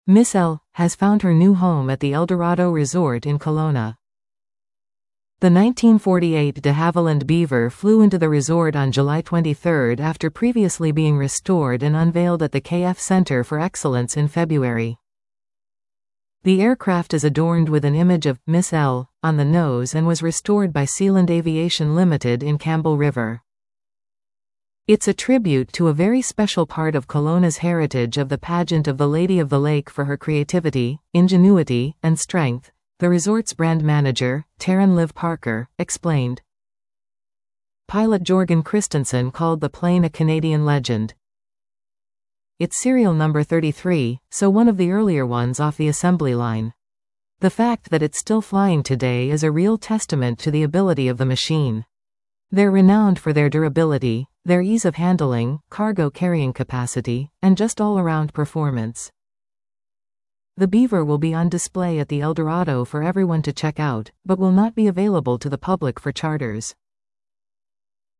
Miss L has found her new home at the Eldorado Resort in Kelowna. The 1948 de Havilland Beaver flew into the resort on July 23 after previously being restored and unveiled at the KF Centre for Excellence in February. The aircraft is adorned with an image of Miss L on the nose and was restored by Sealand Aviation Limited in Campbell River. It's a tribute to a very special part of Kelowna's heritage of the pageant of the Lady of the Lake for her creativity, ingenuity, and strength, the resort's brand manager, Taryn Liv Parker, explained. Pilot Jorgen Christensen called the plane a Canadian legend. It's serial number 33, so one of the earlier ones off the assembly line. The fact that it's still flying today is a real testament to the ability of the machine. They're renowned for their durability, their ease of handling, cargo carrying capacity, and just all-around performance. The Beaver will be on display at the Eldorado for everyone to check out, but will not be available to the public for charters.